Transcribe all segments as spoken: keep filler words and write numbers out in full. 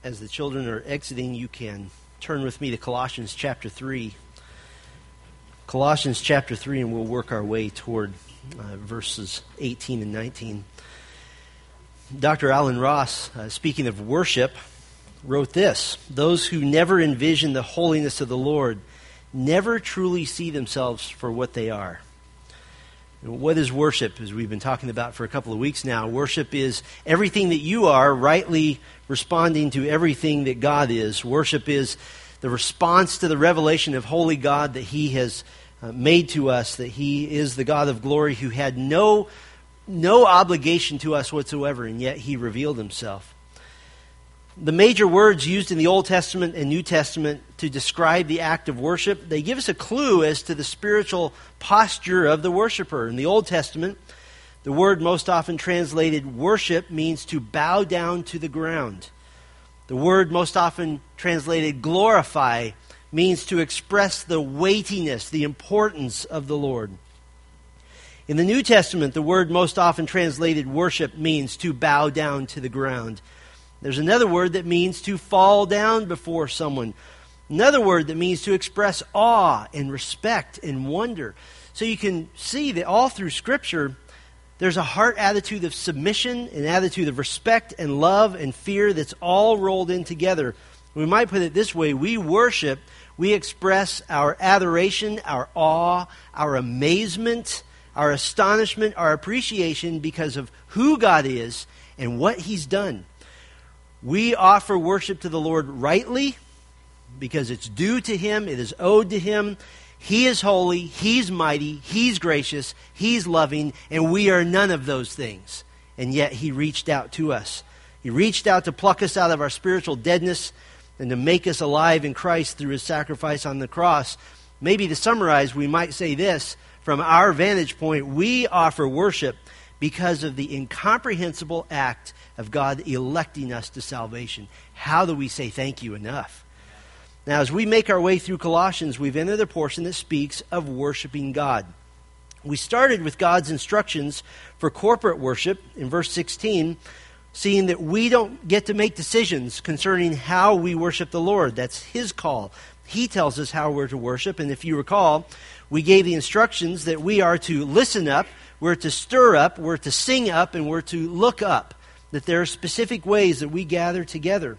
As the children are exiting, you can turn with me to Colossians chapter three. Colossians chapter three, and we'll work our way toward uh, verses eighteen and nineteen. Doctor Alan Ross, uh, speaking of worship, wrote this: "Those who never envision the holiness of the Lord never truly see themselves for what they are." What is worship? As we've been talking about for a couple of weeks now, worship is everything that you are rightly responding to everything that God is. Worship is the response to the revelation of holy God that He has uh, made to us, that He is the God of glory who had no, no obligation to us whatsoever, and yet He revealed Himself. The major words used in the Old Testament and New Testament to describe the act of worship, they give us a clue as to the spiritual posture of the worshiper. In the Old Testament, the word most often translated worship means to bow down to the ground. The word most often translated glorify means to express the weightiness, the importance of the Lord. In the New Testament, the word most often translated worship means to bow down to the ground. There's another word that means to fall down before someone. Another word that means to express awe and respect and wonder. So you can see that all through Scripture, there's a heart attitude of submission, an attitude of respect and love and fear that's all rolled in together. We might put it this way: we worship, we express our adoration, our awe, our amazement, our astonishment, our appreciation because of who God is and what He's done. We offer worship to the Lord rightly because it's due to Him, it is owed to Him. He is holy, He's mighty, He's gracious, He's loving, and we are none of those things. And yet He reached out to us. He reached out to pluck us out of our spiritual deadness and to make us alive in Christ through His sacrifice on the cross. Maybe to summarize, we might say this: from our vantage point, we offer worship because of the incomprehensible act of God electing us to salvation. How do we say thank you enough? Now, as we make our way through Colossians, we've entered a portion that speaks of worshiping God. We started with God's instructions for corporate worship in verse sixteen, seeing that we don't get to make decisions concerning how we worship the Lord. That's His call. He tells us how we're to worship, and if you recall, we gave the instructions that we are to listen up, we're to stir up, we're to sing up, and we're to look up. That there are specific ways that we gather together.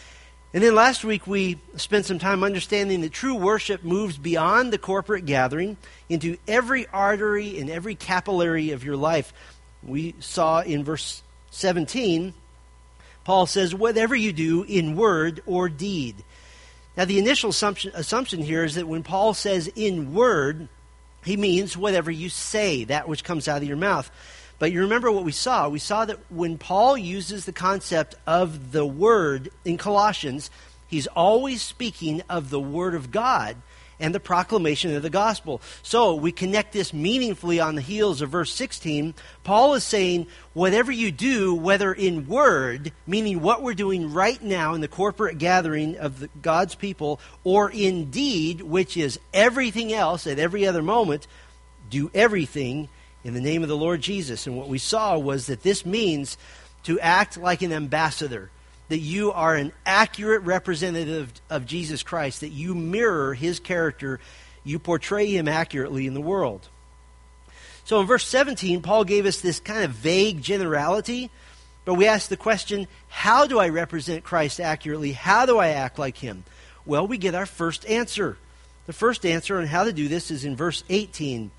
And then last week we spent some time understanding that true worship moves beyond the corporate gathering into every artery and every capillary of your life. We saw in verse seventeen, Paul says, "Whatever you do in word or deed." Now the initial assumption, assumption here is that when Paul says in word, he means whatever you say, that which comes out of your mouth. But you remember what we saw. We saw that when Paul uses the concept of the Word in Colossians, he's always speaking of the Word of God and the proclamation of the gospel. So we connect this meaningfully on the heels of verse sixteen. Paul is saying, whatever you do, whether in word, meaning what we're doing right now in the corporate gathering of the, God's people, or in deed, which is everything else at every other moment, do everything in the name of the Lord Jesus. And what we saw was that this means to act like an ambassador, that you are an accurate representative of Jesus Christ, that you mirror His character, you portray Him accurately in the world. So in verse seventeen, Paul gave us this kind of vague generality, but we asked the question, how do I represent Christ accurately? How do I act like Him? Well, we get our first answer. The first answer on how to do this is in verse eighteen.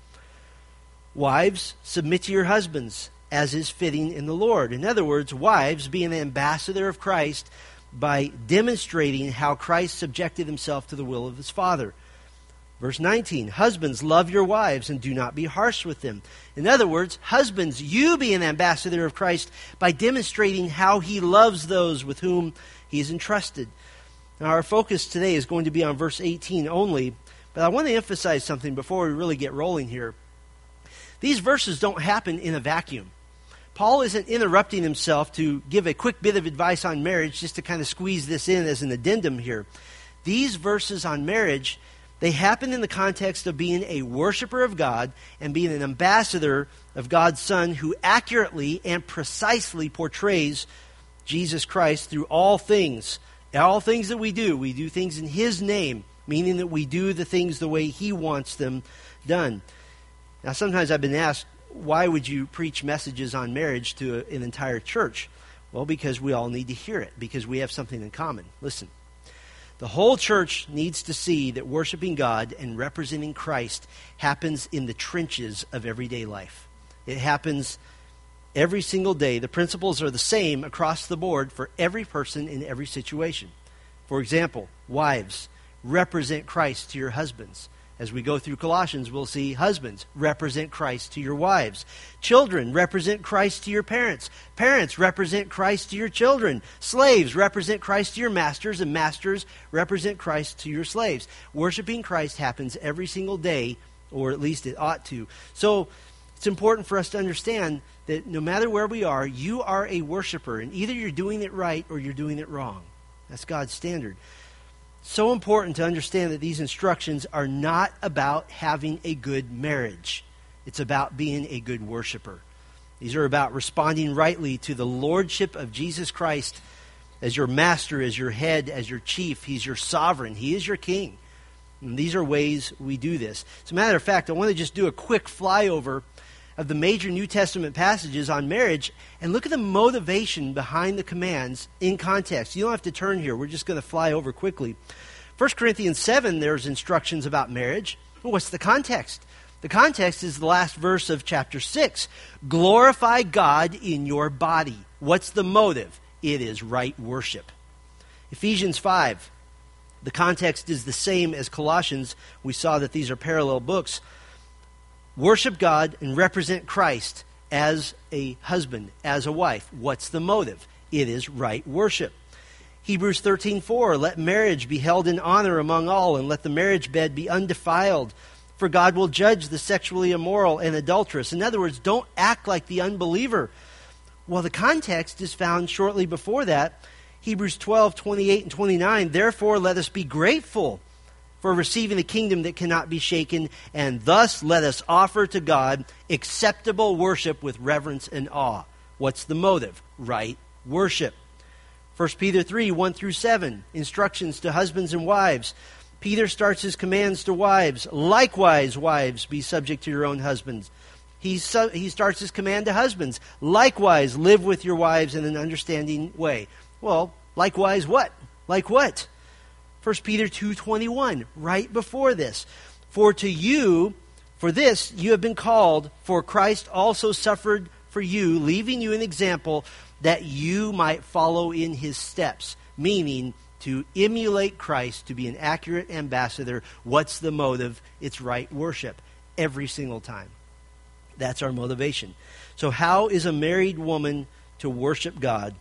"Wives, submit to your husbands, as is fitting in the Lord." In other words, wives, be an ambassador of Christ by demonstrating how Christ subjected Himself to the will of His Father. Verse nineteen, "Husbands, love your wives and do not be harsh with them." In other words, husbands, you be an ambassador of Christ by demonstrating how He loves those with whom He is entrusted. Now, our focus today is going to be on verse eighteen only, but I want to emphasize something before we really get rolling here. These verses don't happen in a vacuum. Paul isn't interrupting himself to give a quick bit of advice on marriage just to kind of squeeze this in as an addendum here. These verses on marriage, they happen in the context of being a worshiper of God and being an ambassador of God's Son who accurately and precisely portrays Jesus Christ through all things All things that we do, we do things in His name, meaning that we do the things the way He wants them done. Now, sometimes I've been asked, why would you preach messages on marriage to a, an entire church? Well, because we all need to hear it, because we have something in common. Listen, the whole church needs to see that worshiping God and representing Christ happens in the trenches of everyday life. It happens every single day. The principles are the same across the board for every person in every situation. For example, wives, represent Christ to your husbands. As we go through Colossians, we'll see husbands, represent Christ to your wives. Children, represent Christ to your parents. Parents, represent Christ to your children. Slaves, represent Christ to your masters. And masters, represent Christ to your slaves. Worshiping Christ happens every single day, or at least it ought to. So it's important for us to understand that no matter where we are, you are a worshiper. And either you're doing it right or you're doing it wrong. That's God's standard. So important to understand that these instructions are not about having a good marriage. It's about being a good worshiper. These are about responding rightly to the lordship of Jesus Christ as your master, as your head, as your chief. He's your sovereign. He is your king. And these are ways we do this. As a matter of fact, I want to just do a quick flyover of the major New Testament passages on marriage and look at the motivation behind the commands in context. You don't have to turn here. We're just going to fly over quickly. First Corinthians seven, there's instructions about marriage. What's the context? The context is the last verse of chapter six. Glorify God in your body. What's the motive? It is right worship. Ephesians five, the context is the same as Colossians. We saw that these are parallel books. Worship God and represent Christ as a husband, as a wife. What's the motive? It is right worship. Hebrews thirteen four, let marriage be held in honor among all, and let the marriage bed be undefiled, for God will judge the sexually immoral and adulterous. In other words, don't act like the unbeliever. Well, the context is found shortly before that. Hebrews twelve twenty-eight and twenty-nine, therefore let us be grateful for receiving the kingdom that cannot be shaken, and thus let us offer to God acceptable worship with reverence and awe. What's the motive? Right worship. First Peter three, one through seven, instructions to husbands and wives. Peter starts his commands to wives. Likewise, wives, be subject to your own husbands. He, su- he starts his command to husbands. Likewise, live with your wives in an understanding way. Well, likewise what? Like what? First Peter two twenty-one, right before this. For to you, for this you have been called, for Christ also suffered for you, leaving you an example that you might follow in his steps. Meaning, to emulate Christ, to be an accurate ambassador. What's the motive? It's right worship. Every single time. That's our motivation. So how is a married woman to worship God?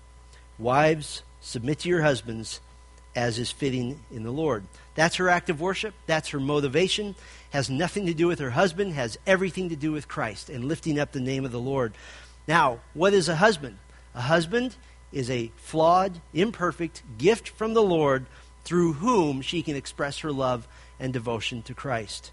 Wives, submit to your husbands as is fitting in the Lord. That's her act of worship. That's her motivation. Has nothing to do with her husband. Has everything to do with Christ and lifting up the name of the Lord. Now, what is a husband? A husband is a flawed, imperfect gift from the Lord through whom she can express her love and devotion to Christ.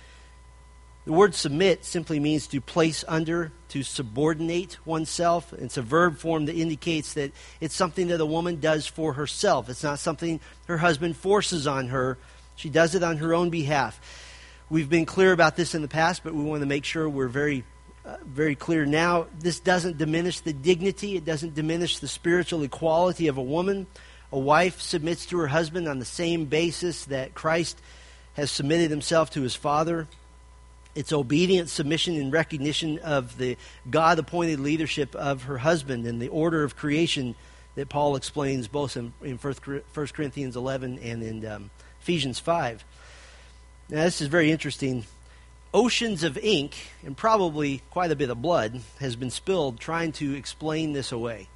The word submit simply means to place under, to subordinate oneself. It's a verb form that indicates that it's something that a woman does for herself. It's not something her husband forces on her. She does it on her own behalf. We've been clear about this in the past, but we want to make sure we're very, uh, very clear now. This doesn't diminish the dignity. It doesn't diminish the spiritual equality of a woman. A wife submits to her husband on the same basis that Christ has submitted himself to his Father. It's obedient submission and recognition of the God-appointed leadership of her husband and the order of creation that Paul explains both in, in First Corinthians eleven and in um, Ephesians five. Now, this is very interesting. Oceans of ink, and probably quite a bit of blood, has been spilled trying to explain this away.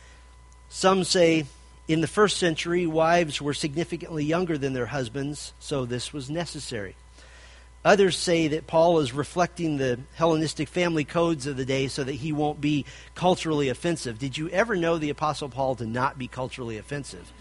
Some say in the first century, wives were significantly younger than their husbands, so this was necessary. Others say that Paul is reflecting the Hellenistic family codes of the day so that he won't be culturally offensive. Did you ever know the Apostle Paul to not be culturally offensive?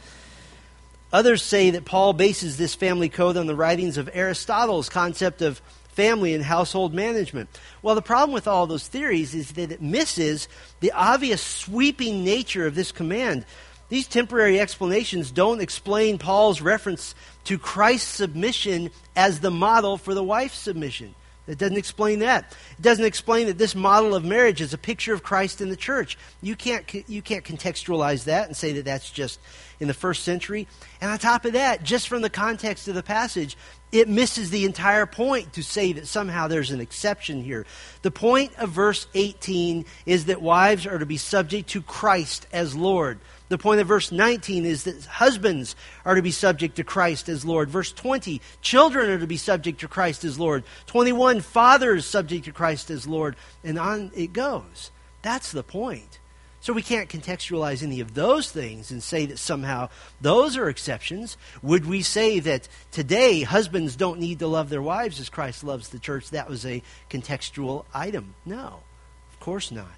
Others say that Paul bases this family code on the writings of Aristotle's concept of family and household management. Well, the problem with all those theories is that it misses the obvious sweeping nature of this command. These temporary explanations don't explain Paul's reference to Christ's submission as the model for the wife's submission. It doesn't explain that. It doesn't explain that this model of marriage is a picture of Christ in the church. You can't you can't contextualize that and say that that's just in the first century. And on top of that, just from the context of the passage, it misses the entire point to say that somehow there's an exception here. The point of verse eighteen is that wives are to be subject to Christ as Lord. The point of verse nineteen is that husbands are to be subject to Christ as Lord. Verse twenty, children are to be subject to Christ as Lord. twenty-one, fathers subject to Christ as Lord. And on it goes. That's the point. So we can't contextualize any of those things and say that somehow those are exceptions. Would we say that today husbands don't need to love their wives as Christ loves the church? That was a contextual item. No, of course not.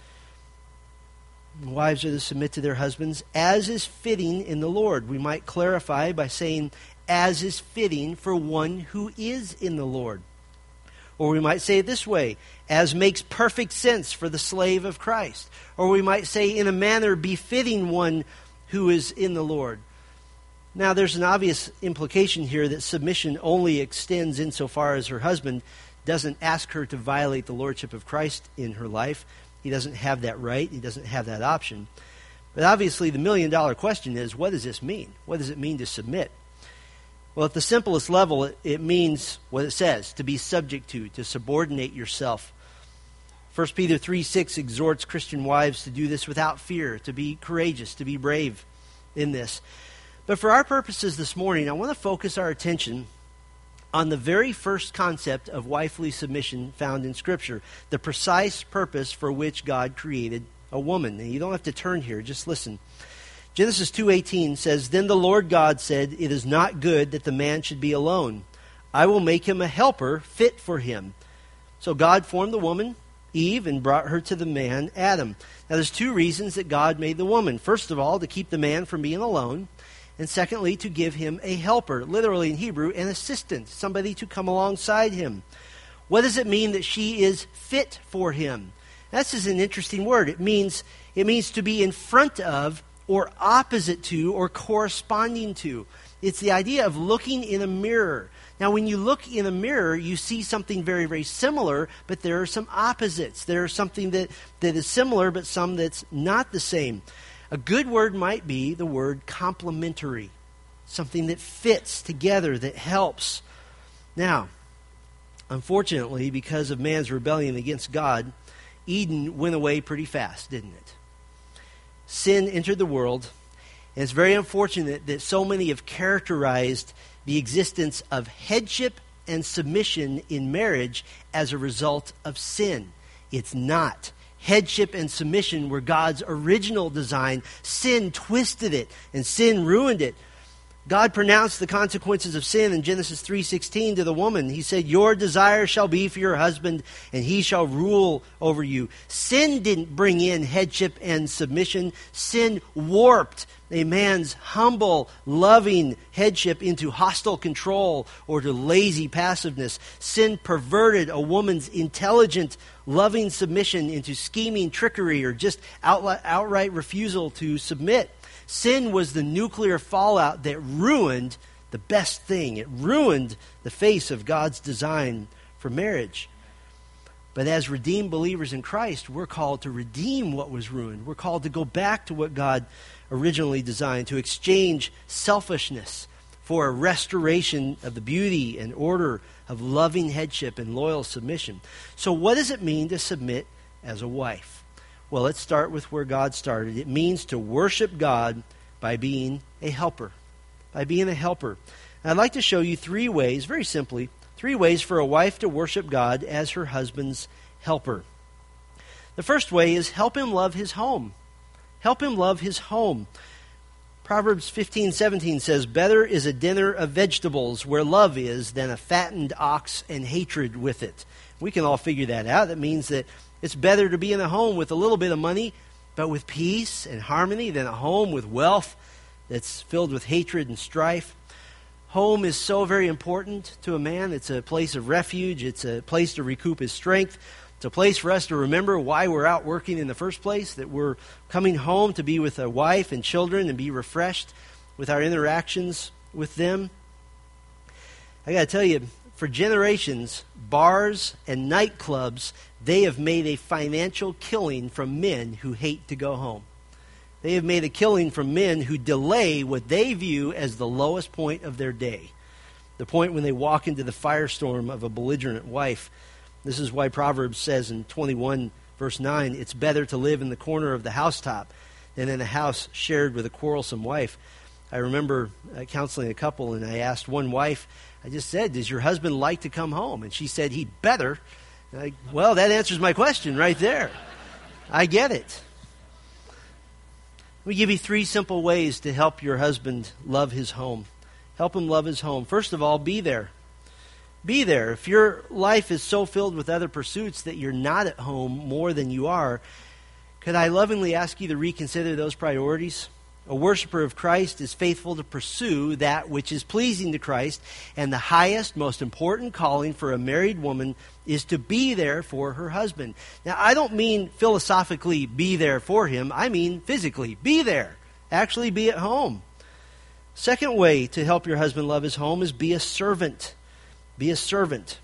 Wives are to submit to their husbands as is fitting in the Lord. We might clarify by saying as is fitting for one who is in the Lord. Or we might say it this way, as makes perfect sense for the slave of Christ. Or we might say in a manner befitting one who is in the Lord. Now there's an obvious implication here that submission only extends insofar as her husband doesn't ask her to violate the lordship of Christ in her life. He doesn't have that right. He doesn't have that option. But obviously the million dollar question is, what does this mean? What does it mean to submit? Well, at the simplest level, it, it means what it says, to be subject to, to subordinate yourself. First Peter three six exhorts Christian wives to do this without fear, to be courageous, to be brave in this. But for our purposes this morning, I want to focus our attention on the very first concept of wifely submission found in Scripture, the precise purpose for which God created a woman. And you don't have to turn here, just listen. Genesis two eighteen says, Then the Lord God said, It is not good that the man should be alone. I will make him a helper fit for him. So God formed the woman, Eve, and brought her to the man, Adam. Now there's two reasons that God made the woman. First of all, to keep the man from being alone. And secondly, to give him a helper, literally in Hebrew, an assistant, somebody to come alongside him. What does it mean that she is fit for him? This is an interesting word. It means, it means to be in front of, or opposite to, or corresponding to. It's the idea of looking in a mirror. Now, when you look in a mirror, you see something very, very similar, but there are some opposites. There is something that, that is similar, but some that's not the same. A good word might be the word complementary, something that fits together, that helps. Now, unfortunately, because of man's rebellion against God, Eden went away pretty fast, didn't it? Sin entered the world, and it's very unfortunate that so many have characterized the existence of headship and submission in marriage as a result of sin. It's not. Headship and submission were God's original design. Sin twisted it, and sin ruined it. God pronounced the consequences of sin in Genesis three sixteen to the woman. He said, Your desire shall be for your husband, and he shall rule over you. Sin didn't bring in headship and submission. Sin warped a man's humble, loving headship into hostile control or to lazy passiveness. Sin perverted a woman's intelligent, loving submission into scheming trickery or just outright, outright refusal to submit. Sin was the nuclear fallout that ruined the best thing. It ruined the face of God's design for marriage. But as redeemed believers in Christ, we're called to redeem what was ruined. We're called to go back to what God originally designed, to exchange selfishness for a restoration of the beauty and order of loving headship and loyal submission. So what does it mean to submit as a wife? Well, let's start with where God started. It means to worship God by being a helper. By being a helper. And I'd like to show you three ways, very simply, three ways for a wife to worship God as her husband's helper. The first way is help him love his home. Help him love his home. Proverbs fifteen seventeen says, Better is a dinner of vegetables where love is than a fattened ox and hatred with it. We can all figure that out. That means that it's better to be in a home with a little bit of money, but with peace and harmony, than a home with wealth that's filled with hatred and strife. Home is so very important to a man. It's a place of refuge. It's a place to recoup his strength. It's a place for us to remember why we're out working in the first place, that we're coming home to be with a wife and children and be refreshed with our interactions with them. I got to tell you, for generations, bars and nightclubs, they have made a financial killing from men who hate to go home. They have made a killing from men who delay what they view as the lowest point of their day, the point when they walk into the firestorm of a belligerent wife. This is why Proverbs says in twenty-one, verse nine, it's better to live in the corner of the housetop than in a house shared with a quarrelsome wife. I remember uh, counseling a couple, and I asked one wife, I just said, does your husband like to come home? And she said, he'd better. I, well, that answers my question right there. I get it. Let me give you three simple ways to help your husband love his home. Help him love his home. First of all, be there. Be there. If your life is so filled with other pursuits that you're not at home more than you are, could I lovingly ask you to reconsider those priorities? A worshiper of Christ is faithful to pursue that which is pleasing to Christ, and the highest, most important calling for a married woman is to be there for her husband. Now, I don't mean philosophically be there for him. I mean physically be there. Actually be at home. Second way to help your husband love his home is be a servant. Be a servant.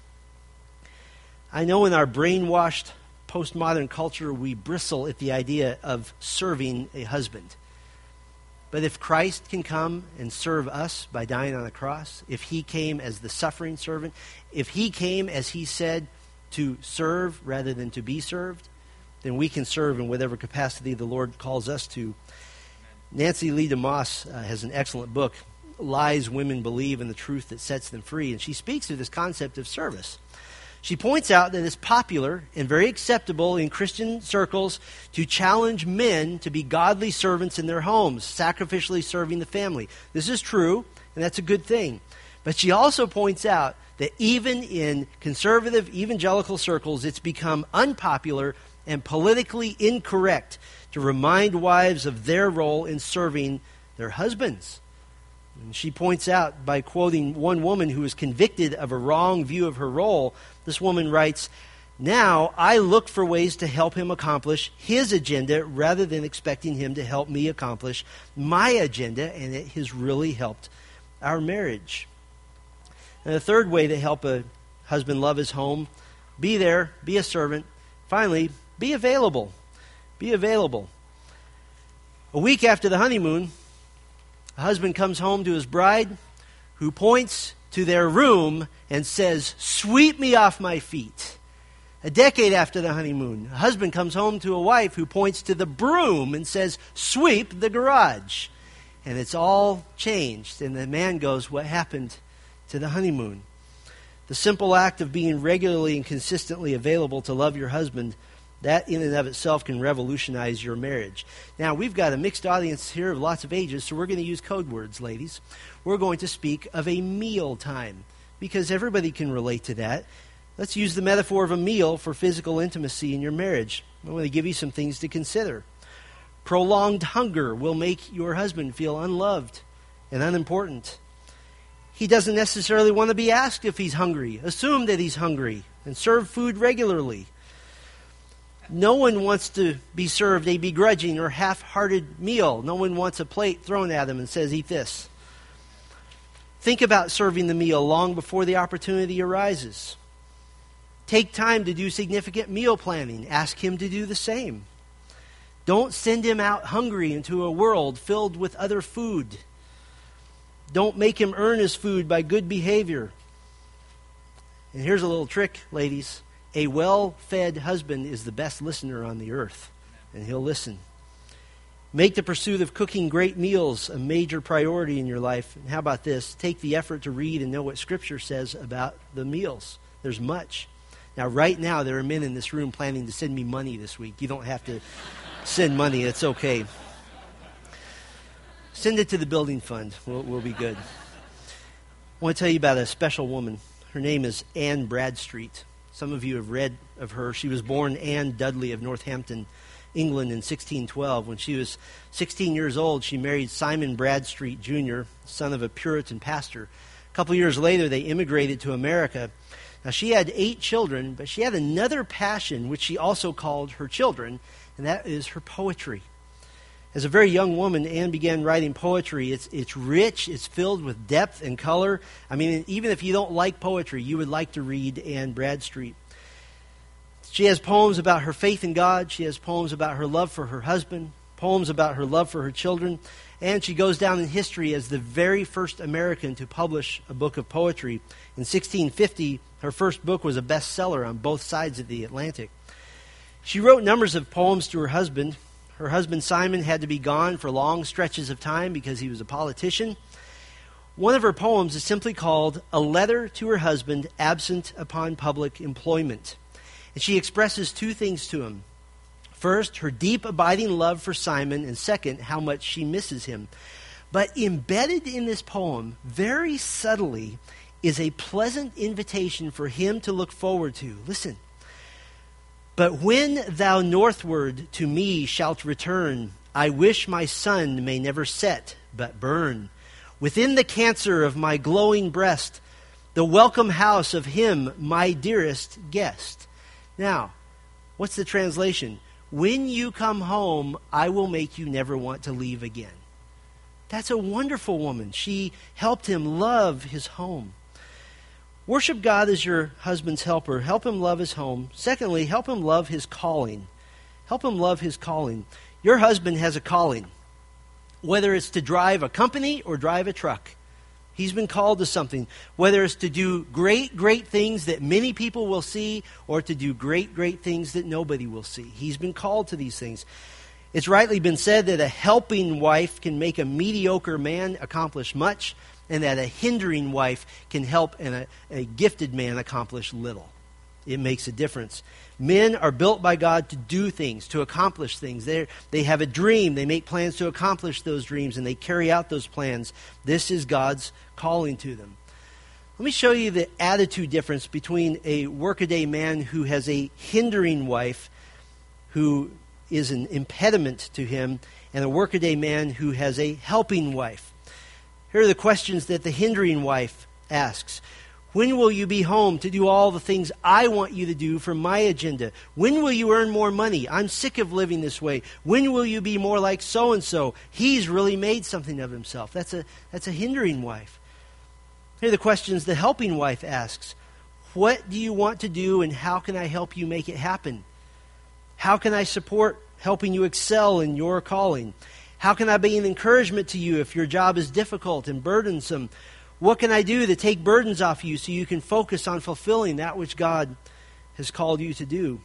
I know in our brainwashed postmodern culture, we bristle at the idea of serving a husband. But if Christ can come and serve us by dying on a cross, if he came as the suffering servant, if he came, as he said, to serve rather than to be served, then we can serve in whatever capacity the Lord calls us to. Nancy Lee DeMoss uh, has an excellent book, Lies Women Believe and the Truth That Sets Them Free, and she speaks to this concept of service. She points out that it's popular and very acceptable in Christian circles to challenge men to be godly servants in their homes, sacrificially serving the family. This is true, and that's a good thing. But she also points out that even in conservative evangelical circles, it's become unpopular and politically incorrect to remind wives of their role in serving their husbands. And she points out, by quoting one woman who was convicted of a wrong view of her role, this woman writes, "Now I look for ways to help him accomplish his agenda rather than expecting him to help me accomplish my agenda, and it has really helped our marriage." And the third way to help a husband love his home, be there, be a servant. Finally, be available. Be available. A week after the honeymoon, a husband comes home to his bride, who points to their room and says, "Sweep me off my feet." A decade after the honeymoon, a husband comes home to a wife who points to the broom and says, "Sweep the garage." And it's all changed. And the man goes, "What happened to the honeymoon?" The simple act of being regularly and consistently available to love your husband, that in and of itself can revolutionize your marriage. Now, we've got a mixed audience here of lots of ages, so we're going to use code words, ladies. We're going to speak of a meal time, because everybody can relate to that. Let's use the metaphor of a meal for physical intimacy in your marriage. I'm going to give you some things to consider. Prolonged hunger will make your husband feel unloved and unimportant. He doesn't necessarily want to be asked if he's hungry. Assume that he's hungry and serve food regularly. No one wants to be served a begrudging or half-hearted meal. No one wants a plate thrown at him and says, "Eat this." Think about serving the meal long before the opportunity arises. Take time to do significant meal planning. Ask him to do the same. Don't send him out hungry into a world filled with other food. Don't make him earn his food by good behavior. And here's a little trick, ladies. A well-fed husband is the best listener on the earth, and he'll listen. Make the pursuit of cooking great meals a major priority in your life. And how about this? Take the effort to read and know what Scripture says about the meals. There's much. Now, right now, there are men in this room planning to send me money this week. You don't have to send money. It's okay. Send it to the building fund. We'll, we'll be good. I want to tell you about a special woman. Her name is Anne Bradstreet. Some of you have read of her. She was born Anne Dudley of Northampton, England in sixteen twelve. When she was sixteen years old, she married Simon Bradstreet Junior, son of a Puritan pastor. A couple years later, they immigrated to America. Now, she had eight children, but she had another passion, which she also called her children, and that is her poetry. As a very young woman, Anne began writing poetry. It's, it's rich, it's filled with depth and color. I mean, even if you don't like poetry, you would like to read Anne Bradstreet. She has poems about her faith in God. She has poems about her love for her husband, poems about her love for her children, and she goes down in history as the very first American to publish a book of poetry. In sixteen fifty, her first book was a bestseller on both sides of the Atlantic. She wrote numbers of poems to her husband. Her husband Simon had to be gone for long stretches of time because he was a politician. One of her poems is simply called A Letter to Her Husband Absent Upon Public Employment. And she expresses two things to him. First, her deep, abiding love for Simon, and second, how much she misses him. But embedded in this poem, very subtly, is a pleasant invitation for him to look forward to. Listen. But when thou northward to me shalt return, I wish my sun may never set, but burn. Within the cancer of my glowing breast, the welcome house of him, my dearest guest. Now, what's the translation? When you come home, I will make you never want to leave again. That's a wonderful woman. She helped him love his home. Worship God as your husband's helper. Help him love his home. Secondly, help him love his calling. Help him love his calling. Your husband has a calling, whether it's to drive a company or drive a truck. He's been called to something, whether it's to do great, great things that many people will see or to do great, great things that nobody will see. He's been called to these things. It's rightly been said that a helping wife can make a mediocre man accomplish much, and that a hindering wife can help and a, a gifted man accomplish little. It makes a difference. Men are built by God to do things, to accomplish things. They they have a dream. They make plans to accomplish those dreams, and they carry out those plans. This is God's calling to them. Let me show you the attitude difference between a workaday man who has a hindering wife who is an impediment to him and a workaday man who has a helping wife. Here are the questions that the hindering wife asks. When will you be home to do all the things I want you to do for my agenda? When will you earn more money? I'm sick of living this way. When will you be more like so-and-so? He's really made something of himself. That's a, that's a hindering wife. Here are the questions the helping wife asks. What do you want to do, and how can I help you make it happen? How can I support helping you excel in your calling? How can I be an encouragement to you if your job is difficult and burdensome? What can I do to take burdens off you so you can focus on fulfilling that which God has called you to do?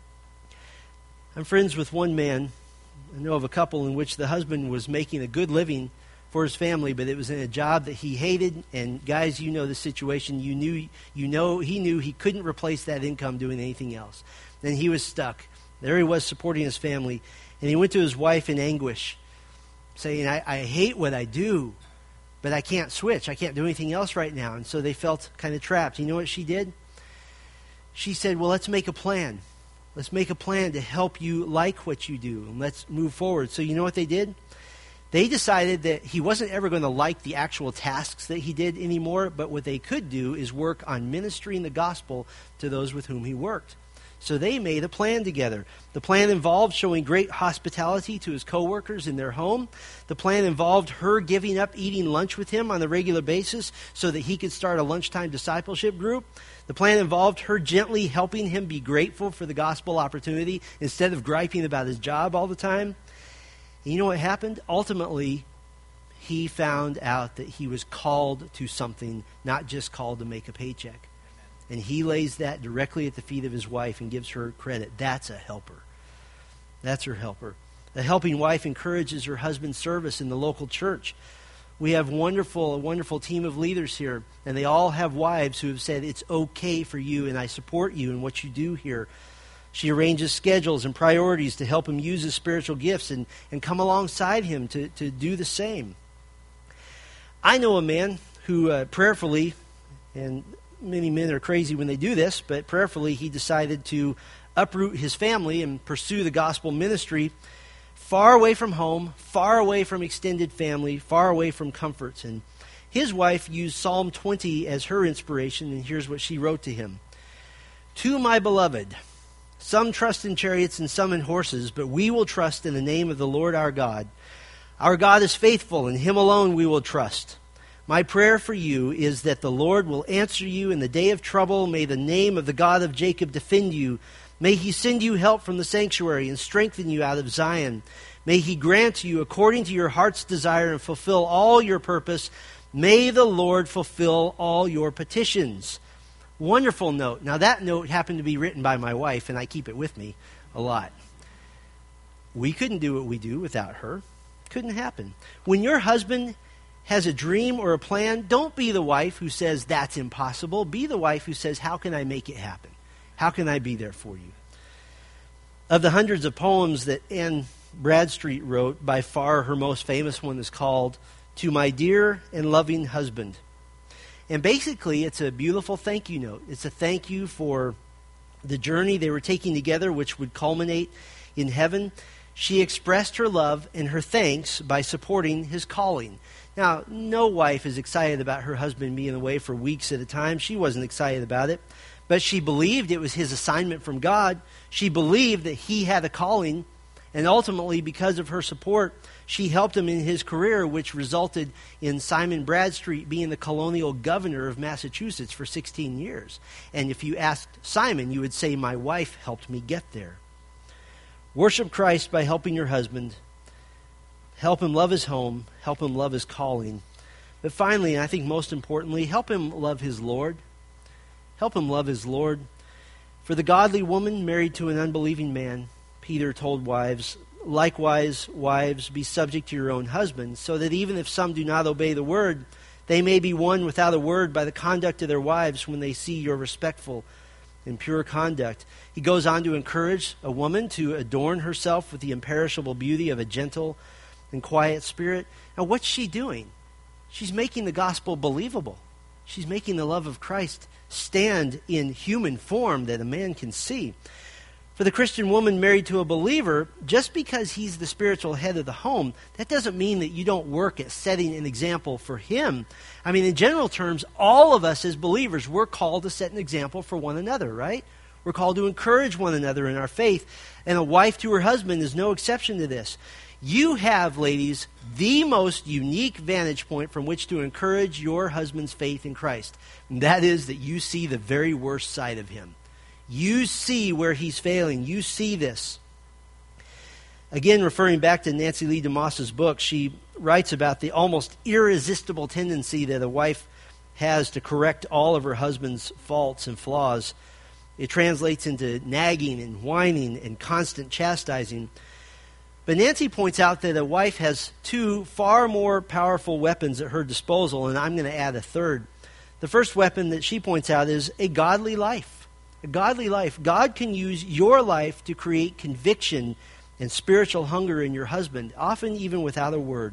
I'm friends with one man. I know of a couple in which the husband was making a good living for his family, but it was in a job that he hated. And guys, you know the situation. You knew, you know, he knew he couldn't replace that income doing anything else. And he was stuck. There he was supporting his family. And he went to his wife in anguish, saying, I, I hate what I do, but I can't switch. I can't do anything else right now. And so they felt kind of trapped. You know what she did? She said, well, let's make a plan. Let's make a plan to help you like what you do, and let's move forward. So you know what they did? They decided that he wasn't ever going to like the actual tasks that he did anymore, but what they could do is work on ministering the gospel to those with whom he worked. So they made a plan together. The plan involved showing great hospitality to his coworkers in their home. The plan involved her giving up eating lunch with him on a regular basis so that he could start a lunchtime discipleship group. The plan involved her gently helping him be grateful for the gospel opportunity instead of griping about his job all the time. And you know what happened? Ultimately, he found out that he was called to something, not just called to make a paycheck. And he lays that directly at the feet of his wife and gives her credit. That's a helper. That's her helper. A helping wife encourages her husband's service in the local church. We have wonderful, a wonderful team of leaders here, and they all have wives who have said, it's okay for you, and I support you in what you do here. She arranges schedules and priorities to help him use his spiritual gifts and, and come alongside him to, to do the same. I know a man who uh, prayerfully, and many men are crazy when they do this, but prayerfully he decided to uproot his family and pursue the gospel ministry far away from home, far away from extended family, far away from comforts. And his wife used Psalm twenty as her inspiration, and here's what she wrote to him. To my beloved, some trust in chariots and some in horses, but we will trust in the name of the Lord our God. Our God is faithful, and him alone we will trust. My prayer for you is that the Lord will answer you in the day of trouble. May the name of the God of Jacob defend you. May he send you help from the sanctuary and strengthen you out of Zion. May he grant you according to your heart's desire and fulfill all your purpose. May the Lord fulfill all your petitions. Wonderful note. Now that note happened to be written by my wife, and I keep it with me a lot. We couldn't do what we do without her. Couldn't happen. When your husband has a dream or a plan, don't be the wife who says that's impossible. Be the wife who says, how can I make it happen? How can I be there for you? Of the hundreds of poems that Anne Bradstreet wrote, by far her most famous one is called To My Dear and Loving Husband. And basically, it's a beautiful thank you note. It's a thank you for the journey they were taking together, which would culminate in heaven. She expressed her love and her thanks by supporting his calling. Now, no wife is excited about her husband being away for weeks at a time. She wasn't excited about it. But she believed it was his assignment from God. She believed that he had a calling. And ultimately, because of her support, she helped him in his career, which resulted in Simon Bradstreet being the colonial governor of Massachusetts for sixteen years. And if you asked Simon, you would say, my wife helped me get there. Worship Christ by helping your husband. Help him love his home. Help him love his calling. But finally, and I think most importantly, help him love his Lord. Help him love his Lord. For the godly woman married to an unbelieving man, Peter told wives, likewise, wives, be subject to your own husbands, so that even if some do not obey the word, they may be won without a word by the conduct of their wives when they see your respectful and pure conduct. He goes on to encourage a woman to adorn herself with the imperishable beauty of a gentle and quiet spirit. Now, what's she doing? She's making the gospel believable. She's making the love of Christ stand in human form that a man can see. For the Christian woman married to a believer, just because he's the spiritual head of the home, that doesn't mean that you don't work at setting an example for him. I mean, in general terms, all of us as believers, we're called to set an example for one another, right? We're called to encourage one another in our faith. And a wife to her husband is no exception to this. You have, ladies, the most unique vantage point from which to encourage your husband's faith in Christ. And that is that you see the very worst side of him. You see where he's failing. You see this. Again, referring back to Nancy Lee DeMoss's book, she writes about the almost irresistible tendency that a wife has to correct all of her husband's faults and flaws. It translates into nagging and whining and constant chastising. But Nancy points out that a wife has two far more powerful weapons at her disposal, and I'm going to add a third. The first weapon that she points out is a godly life. A godly life. God can use your life to create conviction and spiritual hunger in your husband, often even without a word.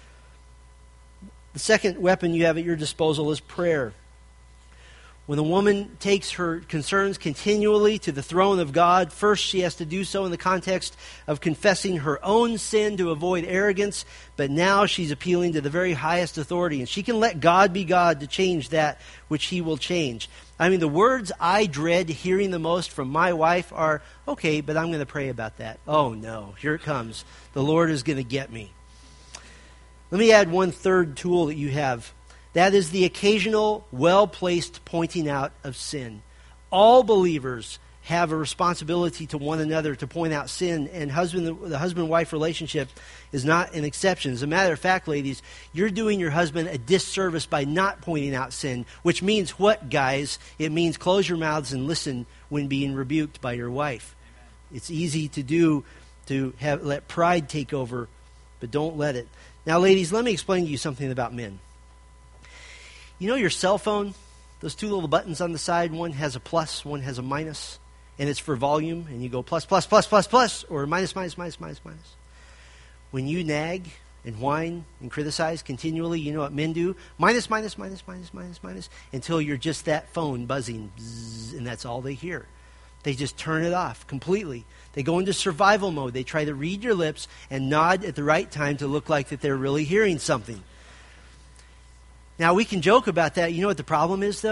The second weapon you have at your disposal is prayer. When a woman takes her concerns continually to the throne of God, first she has to do so in the context of confessing her own sin to avoid arrogance, but now she's appealing to the very highest authority, and she can let God be God to change that which he will change. I mean, the words I dread hearing the most from my wife are, okay, but I'm going to pray about that. Oh no, here it comes. The Lord is going to get me. Let me add one third tool that you have. That is the occasional, well-placed pointing out of sin. All believers have a responsibility to one another to point out sin, and husband, the husband-wife relationship is not an exception. As a matter of fact, ladies, you're doing your husband a disservice by not pointing out sin, which means what, guys? It means close your mouths and listen when being rebuked by your wife. Amen. It's easy to do, to have let pride take over, but don't let it. Now, ladies, let me explain to you something about men. You know your cell phone? Those two little buttons on the side, one has a plus, one has a minus, and it's for volume, and you go plus, plus, plus, plus, plus, or minus, minus, minus, minus, minus. When you nag and whine and criticize continually, you know what men do? Minus, minus, minus, minus, minus, minus, until you're just that phone buzzing, bzzz, and that's all they hear. They just turn it off completely. They go into survival mode. They try to read your lips and nod at the right time to look like that they're really hearing something. Now, we can joke about that. You know what the problem is, though?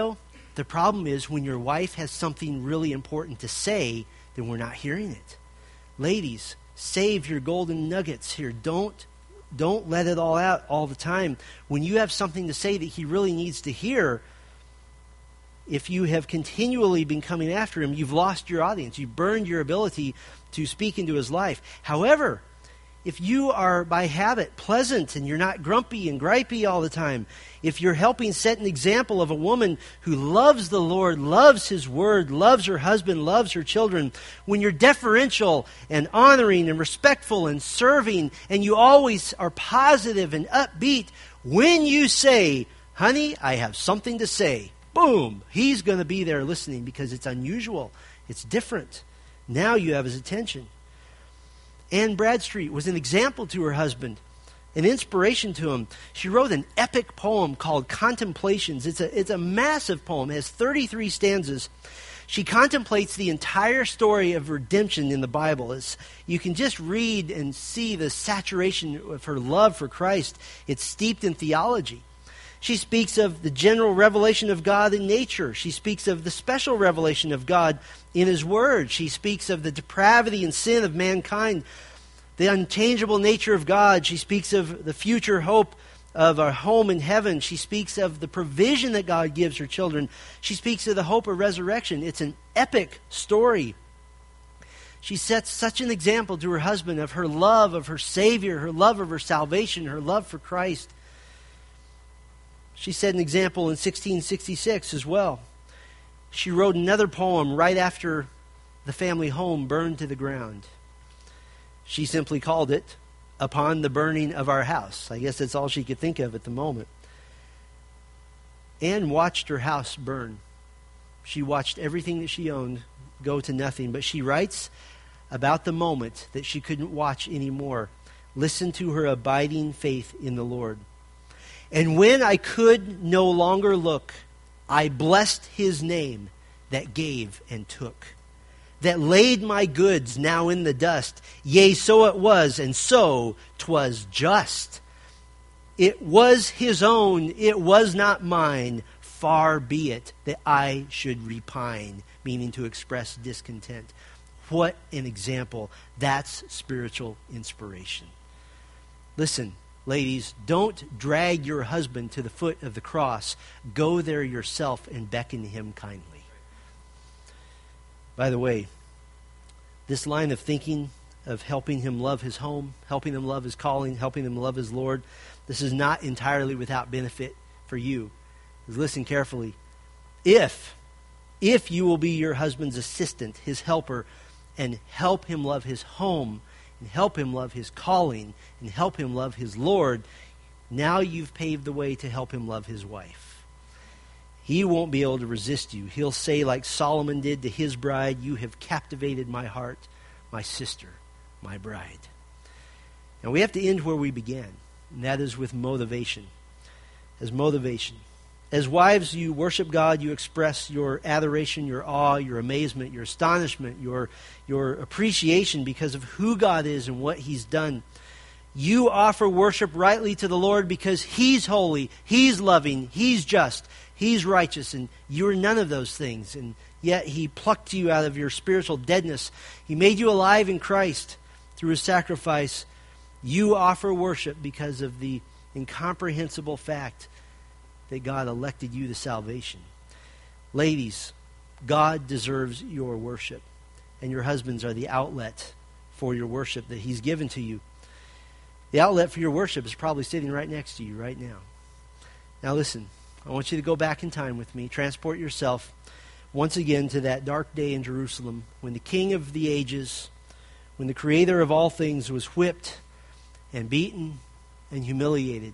The problem is when your wife has something really important to say, then we're not hearing it. Ladies, save your golden nuggets here. Don't, don't let it all out all the time. When you have something to say that he really needs to hear, if you have continually been coming after him, you've lost your audience. You've burned your ability to speak into his life. However, if you are by habit pleasant and you're not grumpy and gripey all the time, if you're helping set an example of a woman who loves the Lord, loves his word, loves her husband, loves her children, when you're deferential and honoring and respectful and serving, and you always are positive and upbeat, when you say, honey, I have something to say, boom, he's going to be there listening because it's unusual. It's different. Now you have his attention. Anne Bradstreet was an example to her husband, an inspiration to him. She wrote an epic poem called Contemplations. It's a, it's a massive poem. It has thirty-three stanzas. She contemplates the entire story of redemption in the Bible. It's, you can just read and see the saturation of her love for Christ. It's steeped in theology. She speaks of the general revelation of God in nature. She speaks of the special revelation of God in his word. She speaks of the depravity and sin of mankind, the unchangeable nature of God. She speaks of the future hope of our home in heaven. She speaks of the provision that God gives her children. She speaks of the hope of resurrection. It's an epic story. She sets such an example to her husband of her love of her Savior, her love of her salvation, her love for Christ. She set an example in sixteen sixty-six as well. She wrote another poem right after the family home burned to the ground. She simply called it Upon the Burning of Our House. I guess that's all she could think of at the moment. Anne watched her house burn. She watched everything that she owned go to nothing. But she writes about the moment that she couldn't watch anymore. Listen to her abiding faith in the Lord. And when I could no longer look, I blessed his name that gave and took, that laid my goods now in the dust. Yea, so it was, and so 'twas just. It was his own, it was not mine. Far be it that I should repine, meaning to express discontent. What an example. That's spiritual inspiration. Listen, ladies, don't drag your husband to the foot of the cross. Go there yourself and beckon him kindly. By the way, this line of thinking of helping him love his home, helping him love his calling, helping him love his Lord, this is not entirely without benefit for you. Listen carefully. If, if you will be your husband's assistant, his helper, and help him love his home, and help him love his calling, and help him love his Lord, now you've paved the way to help him love his wife. He won't be able to resist you. He'll say like Solomon did to his bride, you have captivated my heart, my sister, my bride. Now we have to end where we began, and that is with motivation. As motivation. As wives, you worship God, you express your adoration, your awe, your amazement, your astonishment, your, your appreciation because of who God is and what He's done. You offer worship rightly to the Lord because He's holy, He's loving, He's just, He's righteous, and you're none of those things. And yet He plucked you out of your spiritual deadness. He made you alive in Christ through His sacrifice. You offer worship because of the incomprehensible fact that God elected you to salvation. Ladies, God deserves your worship, and your husbands are the outlet for your worship that He's given to you. The outlet for your worship is probably sitting right next to you right now. Now listen, I want you to go back in time with me, transport yourself once again to that dark day in Jerusalem when the King of the ages, when the Creator of all things was whipped and beaten and humiliated.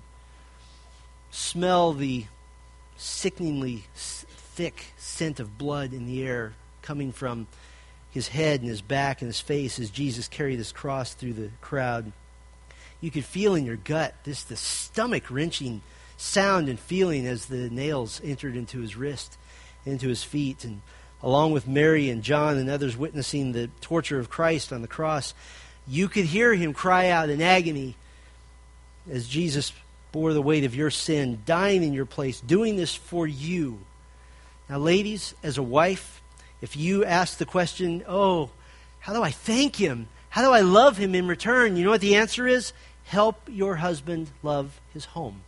Smell the sickeningly thick scent of blood in the air coming from His head and His back and His face as Jesus carried His cross through the crowd. You could feel in your gut this the stomach-wrenching sound and feeling as the nails entered into His wrist, into His feet. And along with Mary and John and others witnessing the torture of Christ on the cross, you could hear Him cry out in agony as Jesus bore the weight of your sin, dying in your place, doing this for you, Now, ladies, as a wife, if you ask the question, oh, how do I thank him? How do I love him in return? You know what the answer is? Help your husband love his home.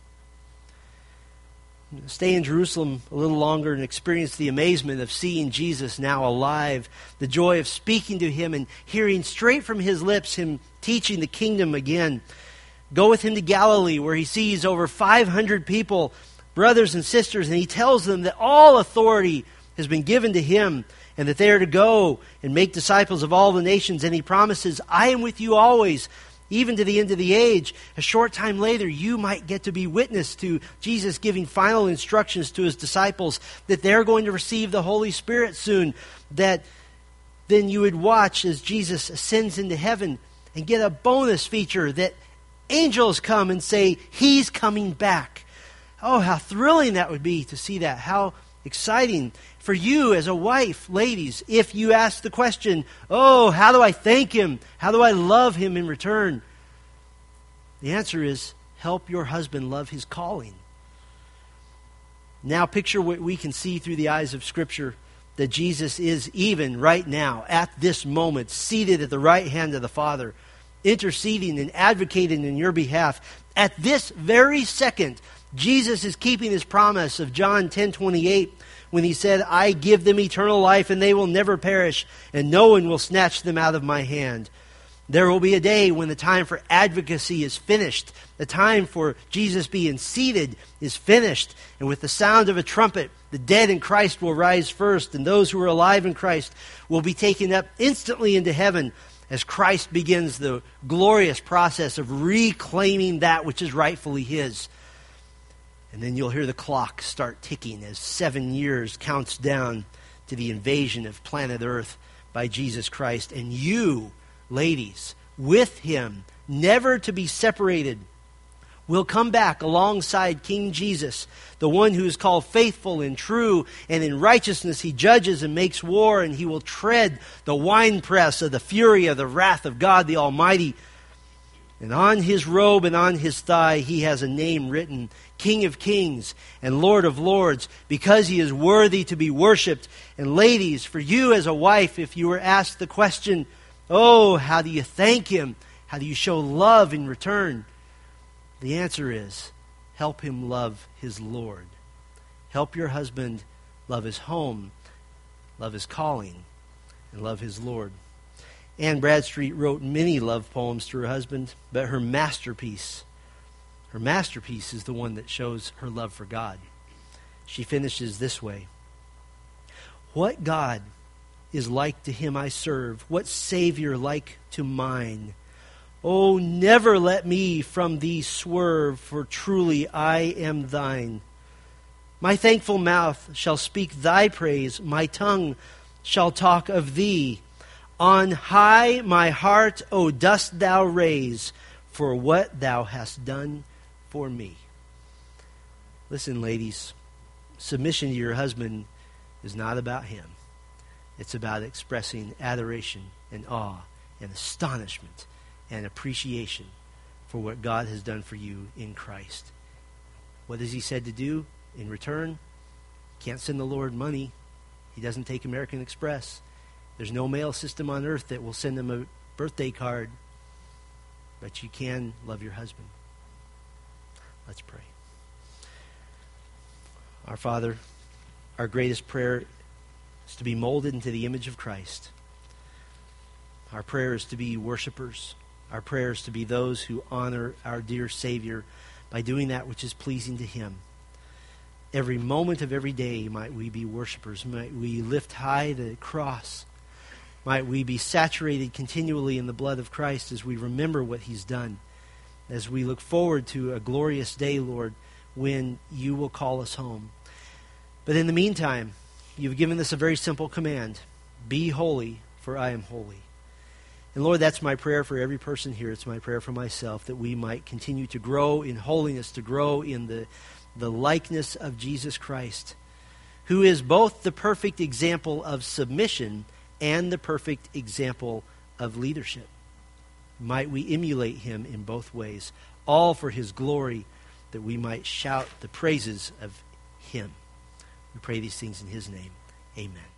Stay in Jerusalem a little longer and experience the amazement of seeing Jesus now alive, the joy of speaking to him and hearing straight from his lips him teaching the kingdom again. Go with him to Galilee, where he sees over five hundred people, brothers and sisters, and he tells them that all authority has been given to him and that they are to go and make disciples of all the nations. And he promises, I am with you always, even to the end of the age. A short time later, you might get to be witness to Jesus giving final instructions to his disciples that they're going to receive the Holy Spirit soon, that then you would watch as Jesus ascends into heaven and get a bonus feature that angels come and say, he's coming back. Oh, how thrilling that would be to see that. How exciting for you as a wife, ladies, if you ask the question, oh, how do I thank him? How do I love him in return? The answer is, help your husband love his calling. Now picture what we can see through the eyes of Scripture, that Jesus is even right now, at this moment, seated at the right hand of the Father, interceding and advocating in your behalf. At this very second, Jesus is keeping his promise of John ten twenty-eight, when he said, I give them eternal life and they will never perish, and no one will snatch them out of my hand. There will be a day when the time for advocacy is finished. The time for Jesus being seated is finished. And with the sound of a trumpet, the dead in Christ will rise first, and those who are alive in Christ will be taken up instantly into heaven as Christ begins the glorious process of reclaiming that which is rightfully his. And then you'll hear the clock start ticking as seven years counts down to the invasion of planet Earth by Jesus Christ. And you, ladies, with him, never to be separated, will come back alongside King Jesus, the one who is called faithful and true, and in righteousness he judges and makes war, and he will tread the winepress of the fury of the wrath of God the Almighty. And on his robe and on his thigh he has a name written, King of Kings and Lord of Lords, because he is worthy to be worshipped. And ladies, for you as a wife, if you were asked the question, oh, how do you thank him? How do you show love in return? The answer is, help him love his Lord. Help your husband love his home, love his calling, and love his Lord. Anne Bradstreet wrote many love poems to her husband, but her masterpiece, her masterpiece is the one that shows her love for God. She finishes this way. What God is like to him I serve, what Savior like to mine? Oh, never let me from thee swerve, for truly I am thine. My thankful mouth shall speak thy praise, my tongue shall talk of thee. On high my heart, O dost thou raise, for what thou hast done for me. Listen, ladies, submission to your husband is not about him. It's about expressing adoration and awe and astonishment and appreciation for what God has done for you in Christ. What has he said to do in return? Can't send the Lord money. He doesn't take American Express. There's no mail system on earth that will send him a birthday card. But you can love your husband. Let's pray. Our Father, our greatest prayer is to be molded into the image of Christ. Our prayer is to be worshipers. Our prayer is to be those who honor our dear Savior by doing that which is pleasing to him. Every moment of every day might we be worshipers. Might we lift high the cross. Might we be saturated continually in the blood of Christ as we remember what he's done. As we look forward to a glorious day, Lord, when you will call us home. But in the meantime, you've given us a very simple command. Be holy, for I am holy. And Lord, that's my prayer for every person here. It's my prayer for myself, that we might continue to grow in holiness, to grow in the, the likeness of Jesus Christ, who is both the perfect example of submission and the perfect example of leadership. Might we emulate him in both ways, all for his glory, that we might shout the praises of him. We pray these things in his name. Amen.